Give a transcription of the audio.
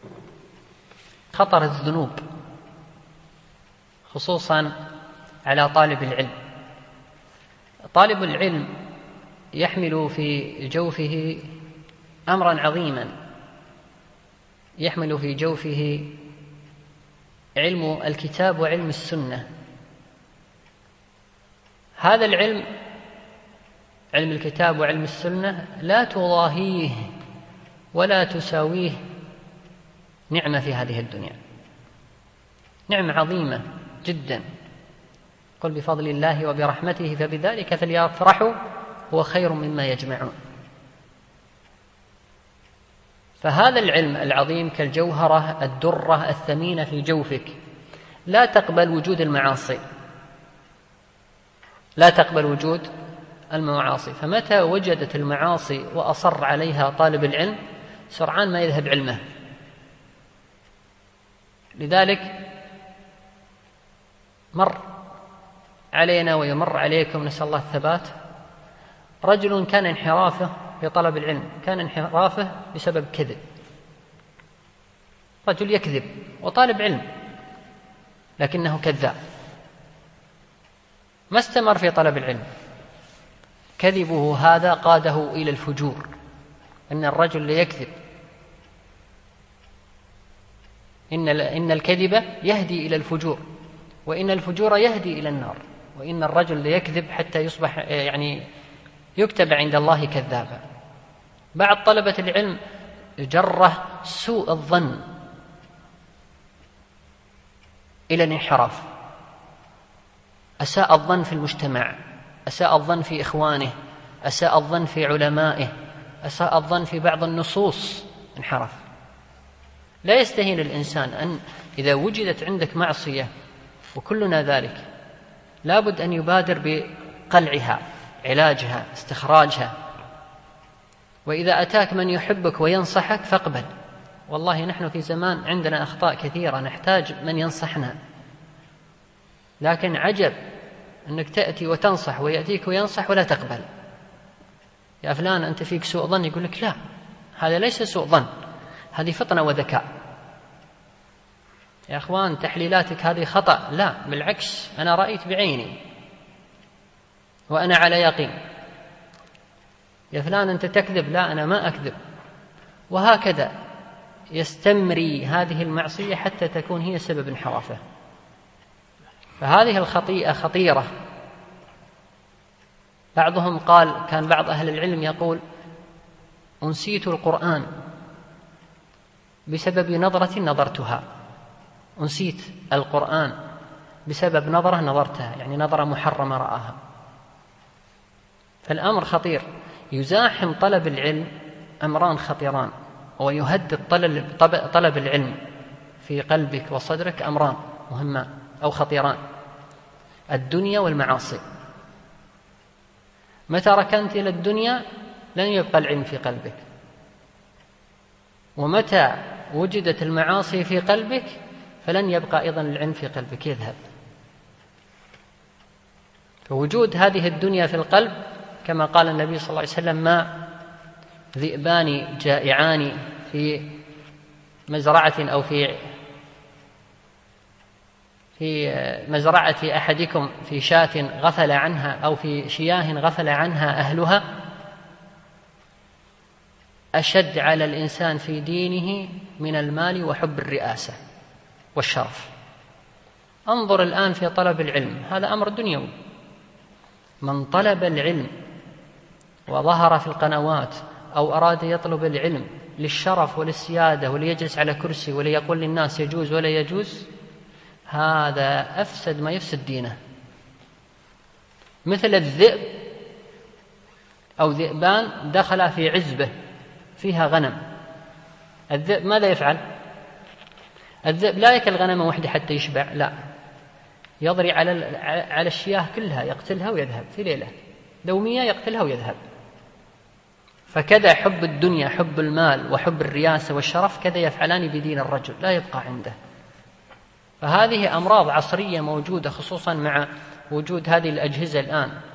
خطر الذنوب خصوصا على طالب العلم. طالب العلم يحمل في جوفه أمرا عظيما، يحمل في جوفه علم الكتاب وعلم السنة. هذا العلم، علم الكتاب وعلم السنة، لا تضاهيه ولا تساويه نعمة في هذه الدنيا، نعمة عظيمة جدا. قل بفضل الله وبرحمته فبذلك فليفرحوا هو خير مما يجمعون. فهذا العلم العظيم كالجوهرة الدرة الثمينة في جوفك، لا تقبل وجود المعاصي، لا تقبل وجود المعاصي. فمتى وجدت المعاصي وأصر عليها طالب العلم سرعان ما يذهب علمه. لذلك مر علينا ويمر عليكم، نسأل الله الثبات، رجل كان انحرافه في طلب العلم، كان انحرافه بسبب كذب. رجل يكذب وطالب علم لكنه كذاب، ما استمر في طلب العلم. كذبه هذا قاده إلى الفجور، إن الرجل ليكذب، إن الكذب يهدي إلى الفجور، وإن الفجور يهدي إلى النار، وإن الرجل ليكذب حتى يصبح يكتب عند الله كذابا. بعض طلبة العلم جره سوء الظن إلى الانحراف، أساء الظن في المجتمع، أساء الظن في إخوانه، أساء الظن في علمائه، أساء الظن في بعض النصوص، انحرف. لا يستهين الإنسان أن إذا وجدت عندك معصية، وكلنا ذلك، لابد أن يبادر بقلعها، علاجها، استخراجها. وإذا أتاك من يحبك وينصحك فاقبل. والله نحن في زمان عندنا أخطاء كثيرة نحتاج من ينصحنا، لكن عجب أنك تأتي وتنصح ويأتيك وينصح ولا تقبل. يا فلان أنت فيك سوء ظن، يقول لك لا، هذا ليس سوء ظن، هذه فطنة وذكاء. يا أخوان تحليلاتك هذه خطأ، لا بالعكس، أنا رأيت بعيني وأنا على يقين. يا فلان أنت تكذب، لا أنا ما أكذب. وهكذا يستمري هذه المعصية حتى تكون هي سبب انحرافه. فهذه الخطيئة خطيرة. بعضهم قال، كان بعض أهل العلم يقول: أنسيت القرآن بسبب نظرة نظرتها. أنسيت القرآن بسبب نظرة نظرتها، يعني نظرة محرمة رآها. فالأمر خطير. يزاحم طلب العلم أمران خطيران، ويهدد طلب العلم في قلبك وصدرك أمران مهمان أو خطيران: الدنيا والمعاصي. متى ركنت إلى الدنيا لن يبقى العلم في قلبك، ومتى وجدت المعاصي في قلبك فلن يبقى أيضا العلم في قلبك، يذهب. فوجود هذه الدنيا في القلب، كما قال النبي صلى الله عليه وسلم: ما ذئبان جائعان في مزرعة أو في مزرعة أحدكم في شاة غفل عنها، أو في شياه غفل عنها أهلها، أشد على الإنسان في دينه من المال وحب الرئاسة والشرف. انظر الآن في طلب العلم، هذا أمر دنيوي. من طلب العلم وظهر في القنوات أو أراد يطلب العلم للشرف وللسيادة وليجلس على كرسي وليقول للناس يجوز ولا يجوز، هذا أفسد ما يفسد دينه. مثل الذئب أو ذئبان دخل في عزبة فيها غنم. الذئب ماذا يفعل؟ الذئب لا يأكل غنمة واحدة حتى يشبع، لا، يضري على الشياه كلها، يقتلها ويذهب في ليلة، دومية يقتلها ويذهب. فكذا حب الدنيا، حب المال وحب الرياسة والشرف، كذا يفعلان بدين الرجل، لا يبقى عنده. فهذه أمراض عصرية موجودة، خصوصا مع وجود هذه الأجهزة الآن